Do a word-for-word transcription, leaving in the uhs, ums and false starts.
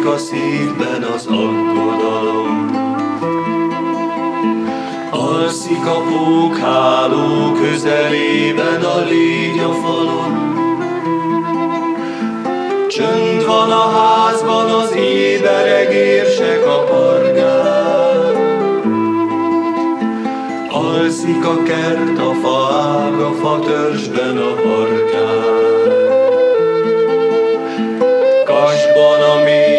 a szívben az aggodalom. Alszik a pókháló közelében a légy a falon. Csönd van a házban, az ébereg érsek a pargán. Alszik a kert, a faág a fatörzsben a harkán. Kasban a mély